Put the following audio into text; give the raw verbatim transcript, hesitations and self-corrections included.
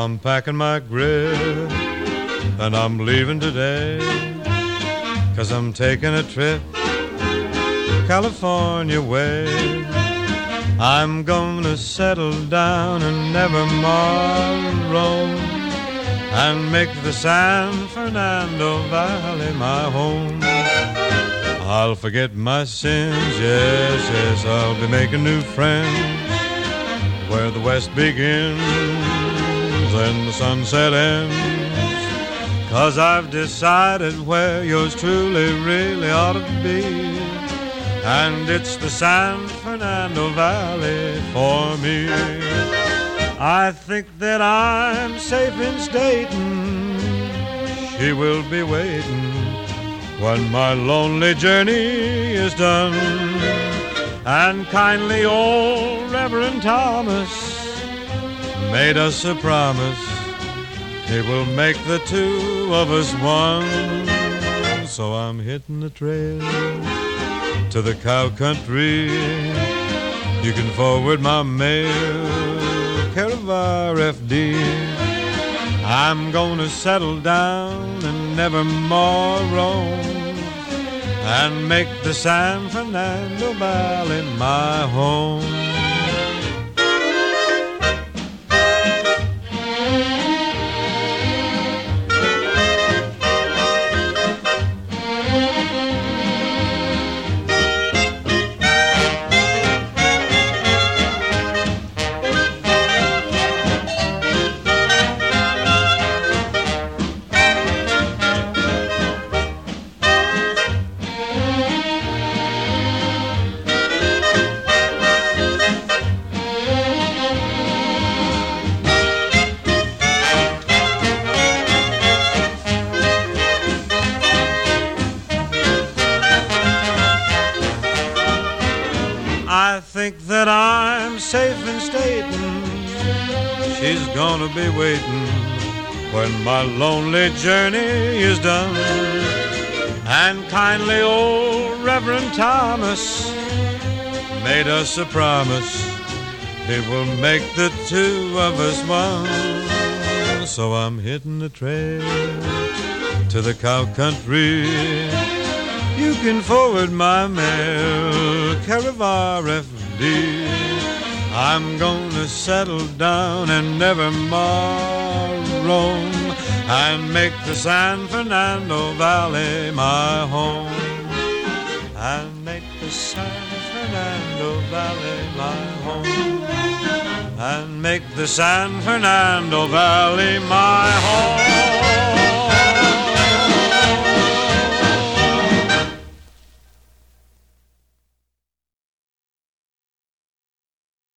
I'm packing my grip and I'm leaving today, 'cause I'm taking a trip California way. I'm gonna settle down and never more roam, and make the San Fernando Valley my home. I'll forget my sins, yes, yes, I'll be making new friends where the west begins and the sunset ends, 'cause I've decided where yours truly really ought to be, and it's the San Fernando Valley for me. I think that I'm safe in stating she will be waiting when my lonely journey is done, and kindly old Reverend Thomas made us a promise he will make the two of us one. So I'm hitting the trail to the cow country. You can forward my mail, care of R F D. I'm gonna settle down and never more roam, and make the San Fernando Valley my home. I think that I'm safe in stating she's gonna be waiting when my lonely journey is done, and kindly old Reverend Thomas made us a promise he will make the two of us one. So I'm hitting the trail to the cow country. You can forward my mail, care of R F D. I'm gonna settle down and never more roam, and make the San Fernando Valley my home, and make the San Fernando Valley my home, and make the San Fernando Valley my home.